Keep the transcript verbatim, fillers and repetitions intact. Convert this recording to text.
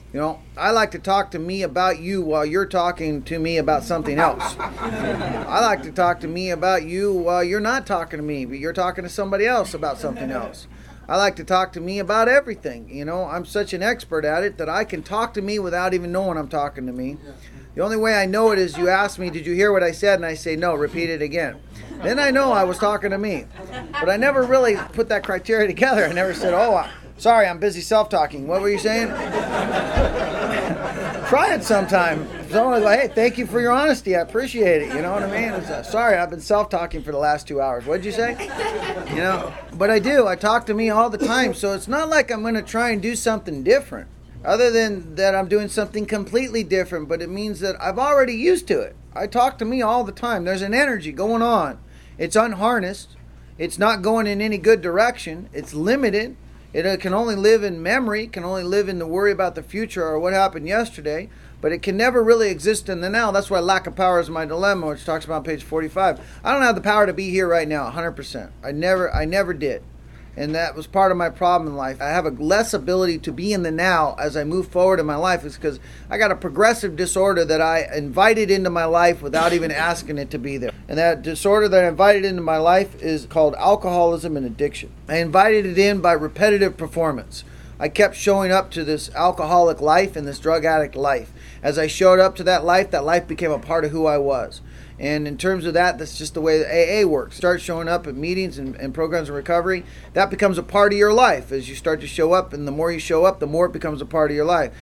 You know, I like to talk to me about you while you're talking to me about something else. I like to talk to me about you while you're not talking to me, but you're talking to somebody else about something else. I like to talk to me about everything. You know, I'm such an expert at it that I can talk to me without even knowing I'm talking to me. The only way I know it is you ask me, did you hear what I said? And I say, no, repeat it again. Then I know I was talking to me. But I never really put that criteria together. I never said, oh, I, sorry, I'm busy self-talking. What were you saying? Try it sometime. Someone will go, hey, thank you for your honesty. I appreciate it. You know what I mean? It's, uh, sorry, I've been self-talking for the last two hours. What'd you say? You know, but I do. I talk to me all the time. So it's not like I'm going to try and do something different. Other than that, I'm doing something completely different, but it means that I've already used to it. I talk to me all the time. There's an energy going on. It's unharnessed. It's not going in any good direction. It's limited. It uh, can only live in memory, can only live in the worry about the future or what happened yesterday, but it can never really exist in the now. That's why lack of power is my dilemma, which talks about on page forty-five. I don't have the power to be here right now, one hundred percent. I never, I never did. And that was part of my problem in life. I have a less ability to be in the now as I move forward in my life. It's because I got a progressive disorder that I invited into my life without even asking it to be there. And that disorder that I invited into my life is called alcoholism and addiction. I invited it in by repetitive performance. I kept showing up to this alcoholic life and this drug addict life. As I showed up to that life, that life became a part of who I was. And in terms of that, that's just the way that A A works. Start showing up at meetings and, and programs of recovery. That becomes a part of your life as you start to show up. And the more you show up, the more it becomes a part of your life.